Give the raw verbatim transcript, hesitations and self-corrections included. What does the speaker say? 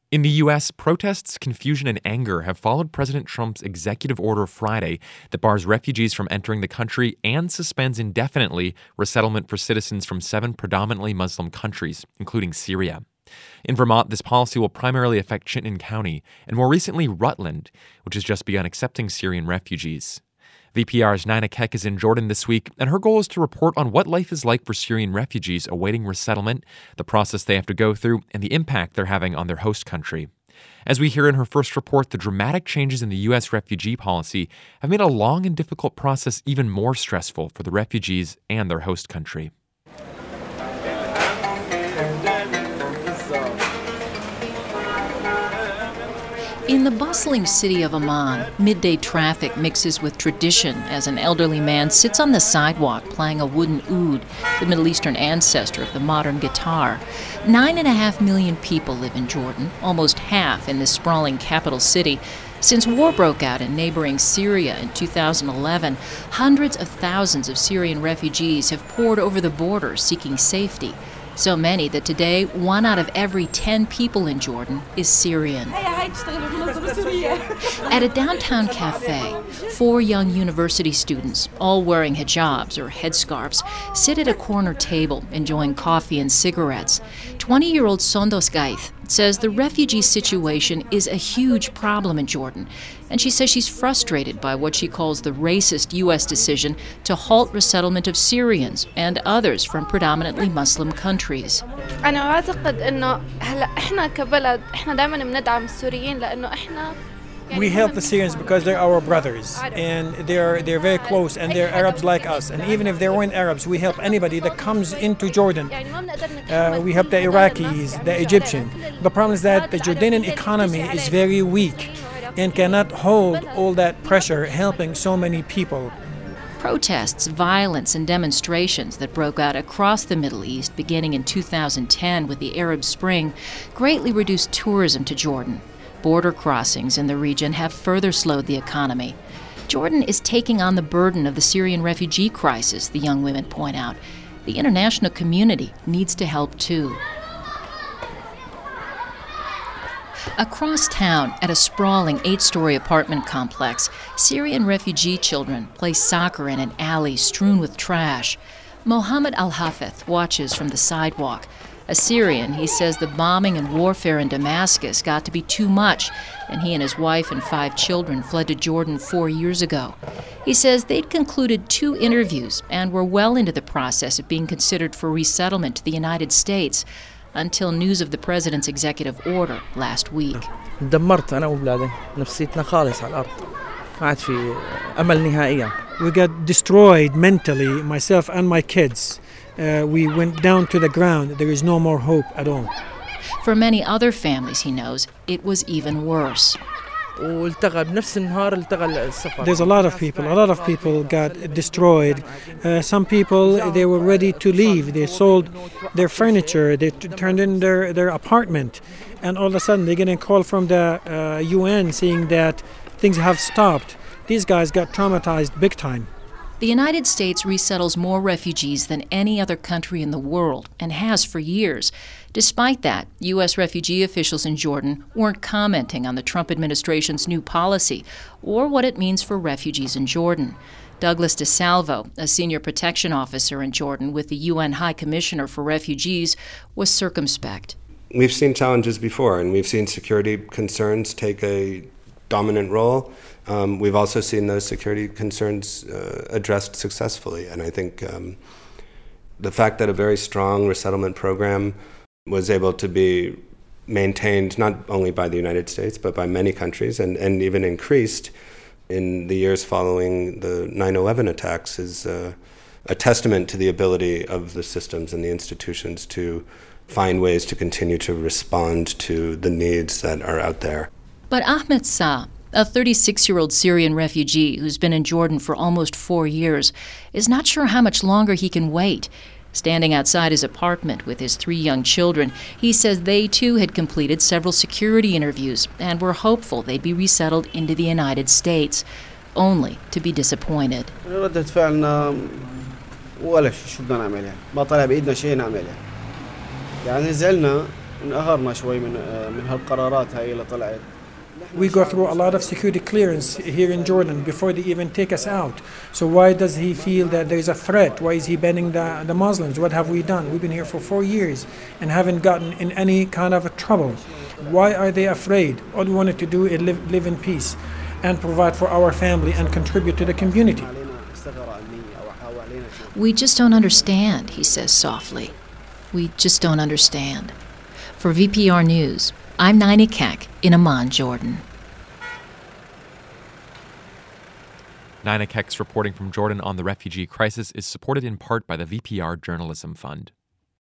In the U S, protests, confusion, and anger have followed President Trump's executive order Friday that bars refugees from entering the country and suspends indefinitely resettlement for citizens from seven predominantly Muslim countries, including Syria. In Vermont, this policy will primarily affect Chittenden County and more recently Rutland, which has just begun accepting Syrian refugees. V P R's Nina Keck is in Jordan this week, and her goal is to report on what life is like for Syrian refugees awaiting resettlement, the process they have to go through, and the impact they're having on their host country. As we hear in her first report, the dramatic changes in the U S refugee policy have made a long and difficult process even more stressful for the refugees and their host country. In the bustling city of Amman, midday traffic mixes with tradition as an elderly man sits on the sidewalk playing a wooden oud, the Middle Eastern ancestor of the modern guitar. Nine and a half million people live in Jordan, almost half in this sprawling capital city. Since war broke out in neighboring Syria in two thousand eleven, hundreds of thousands of Syrian refugees have poured over the border seeking safety. So many that today, one out of every ten people in Jordan is Syrian. At a downtown cafe, four young university students, all wearing hijabs or headscarves, sit at a corner table enjoying coffee and cigarettes. twenty-year-old Sondos Gaith says the refugee situation is a huge problem in Jordan, and she says she's frustrated by what she calls the racist U S decision to halt resettlement of Syrians and others from predominantly Muslim countries. أنا أعتقد إنه هلا إحنا كبلد إحنا دائما بندعم السوريين لأنه إحنا We help the Syrians because they're our brothers, and they're they're very close, and they're Arabs like us. And even if they weren't Arabs, we help anybody that comes into Jordan. Uh, we help the Iraqis, the Egyptian. The problem is that the Jordanian economy is very weak and cannot hold all that pressure helping so many people. Protests, violence, and demonstrations that broke out across the Middle East beginning in two thousand ten with the Arab Spring greatly reduced tourism to Jordan. Border crossings in the region have further slowed the economy. Jordan is taking on the burden of the Syrian refugee crisis, the young women point out. The international community needs to help too. Across town, at a sprawling eight-story apartment complex, Syrian refugee children play soccer in an alley strewn with trash. Mohammed Al-Hafez watches from the sidewalk. A Syrian, he says the bombing and warfare in Damascus got to be too much, and he and his wife and five children fled to Jordan four years ago. He says they'd concluded two interviews and were well into the process of being considered for resettlement to the United States until news of the president's executive order last week. دمرت أنا وأولادي نفسيتنا خالص على الأرض ما عاد في أمل نهائيا. We got destroyed mentally, myself and my kids. Uh, we went down to the ground. There is no more hope at all. For many other families he knows, it was even worse. There's a lot of people. A lot of people got destroyed. Uh, some people, they were ready to leave. They sold their furniture. They t- turned in their, their apartment. And all of a sudden, they get a call from the uh, U N saying that things have stopped. These guys got traumatized big time. The United States resettles more refugees than any other country in the world, and has for years. Despite that, U S refugee officials in Jordan weren't commenting on the Trump administration's new policy or what it means for refugees in Jordan. Douglas DeSalvo, a senior protection officer in Jordan with the U N High Commissioner for Refugees, was circumspect. We've seen challenges before, and we've seen security concerns take a dominant role. Um, we've also seen those security concerns uh, addressed successfully, and I think um, the fact that a very strong resettlement program was able to be maintained not only by the United States but by many countries, and, and even increased in the years following the nine eleven attacks is uh, a testament to the ability of the systems and the institutions to find ways to continue to respond to the needs that are out there. But Ahmed Sa, a thirty-six-year-old Syrian refugee who's been in Jordan for almost four years, is not sure how much longer he can wait. Standing outside his apartment with his three young children, he says they too had completed several security interviews and were hopeful they'd be resettled into the United States, only to be disappointed. ردة فعلنا ولا شو بدنا نعملها ما طلع بإيدنا شيء نعملها يعني زعلنا انقهرنا شوي من من هالقرارات هاي اللي طلعت. We go through a lot of security clearance here in Jordan before they even take us out. So why does he feel that there is a threat? Why is he banning the, the Muslims? What have we done? We've been here for four years and haven't gotten in any kind of a trouble. Why are they afraid? All we wanted to do is live, live in peace and provide for our family and contribute to the community. We just don't understand, he says softly. We just don't understand. For V P R News, I'm Naina Keck in Amman, Jordan. Naina Keck's reporting from Jordan on the refugee crisis is supported in part by the V P R Journalism Fund.